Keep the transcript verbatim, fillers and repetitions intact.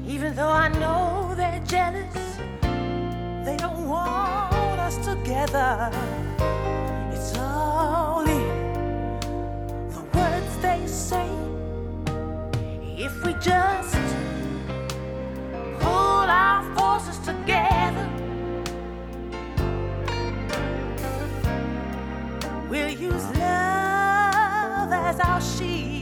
Even though I know they're jealous, they don't want us together. It's only the words they say. If we just pull our forces together, we'll use love as our shield.